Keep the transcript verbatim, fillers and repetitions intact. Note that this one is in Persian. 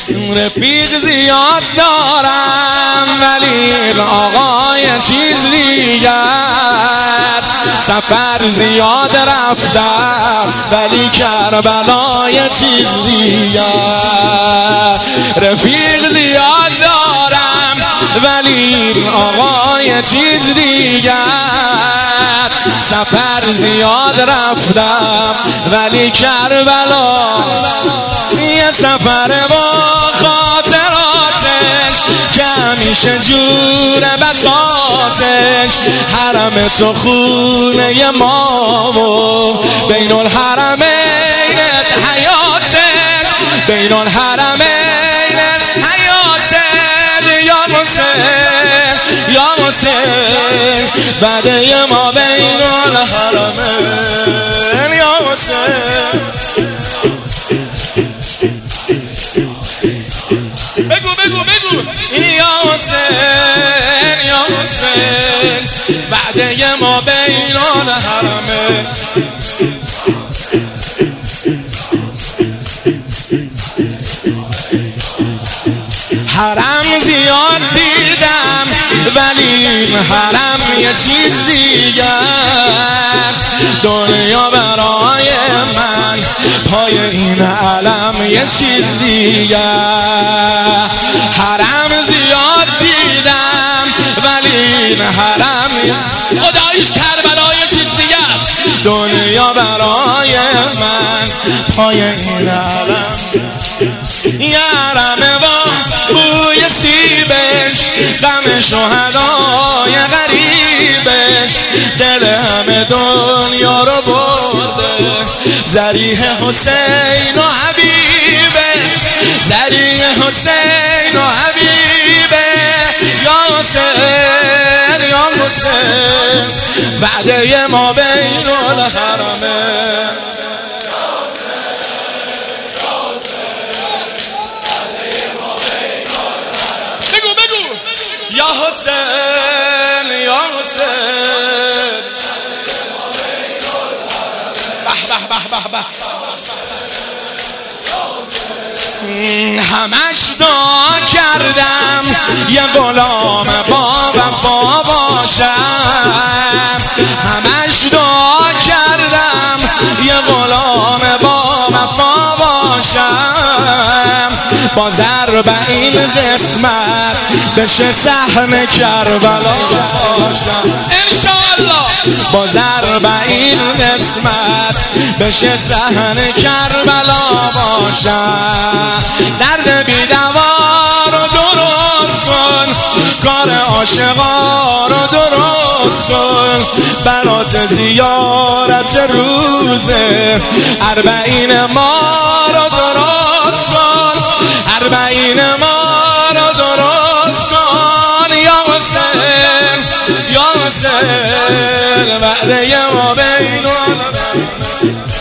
رفیق زیاد دارم ولی آقا یه چیز دیگه است. سفر زیاد رفتم ولی کربلا یه چیز دیگه است. رفیق زیاد دارم ولی آقا یه چیز دیگه است. سفر زیاد رفتم ولی کربلا یه سفر با خاطراتش که همیشه جور بساتش. حرم تو خونه ما و بین الحرمین حیاتش، بین الحرمین حیاتش. یا حسین یا حسین وعده ما بین الحرمین یا حسین. بگو بگو بگو یا حسین یا حسین وعده ما بین الحرمین. حرم زیاد دیدم ولی این حرم یه چیز دیگه است. دنیا برای من پای این علم یه چیز دیگه. حرم زیاد دیدم ولی این حرم خداییش کربلا یه چیز دیگه است. دنیا برای من پای این علم یه علم با بوی سیبش، غم شهدای غریبش. دل همه دنیا رو برده ذریح حسین و حبیبش، ذریح حسین و حبیبه. یا حسین یا حسین وعده ما بین الحرمین. یا حسین یا حسین به به به به به. همش دعا کردم یه غلام با وفا باشم. همش دعا کردم یه غلام با وفا باشم. با ضربین قسمت بشه صحن کربلا باشم انشاءالله. با ضربین قسمت بشه صحن کربلا باشم. درد بیدوا رو درست کن، کار عاشقا رو درست کن. برات زیارت روزه اربعین ما رو درست کن، اربعین ما رو درست کن. یا حسین یا حسین وعده ما بین الحرمین.